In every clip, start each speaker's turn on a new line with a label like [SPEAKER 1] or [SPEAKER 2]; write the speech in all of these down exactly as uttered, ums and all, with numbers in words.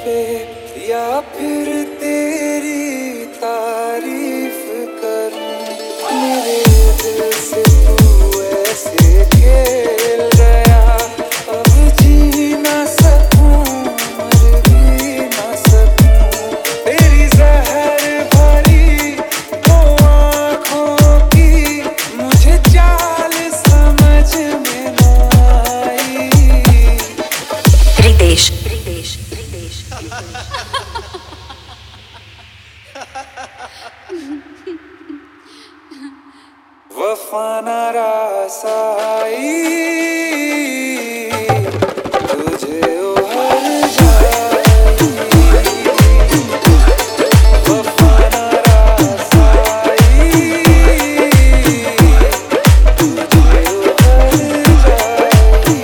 [SPEAKER 1] पे या फिर तेरी तारीफ करूं। मेरे दिल से तू ऐसे खेल गया, अब जी ना सकूं मर भी ना सकूं। तेरी जहर भरी दो आँखों की मुझे चाल समझ में ना आई।
[SPEAKER 2] रितेश रितेश रितेश
[SPEAKER 1] वफा ना रासाई तुझे ओ हर जाई। वफा ना रासाई तुझे ओ हर जाई।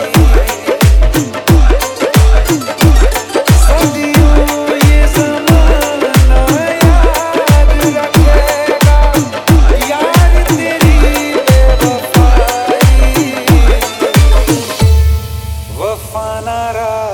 [SPEAKER 1] सदियों ये ज़माना याद रखेगा यार तेरी बेवफाई। वफा ना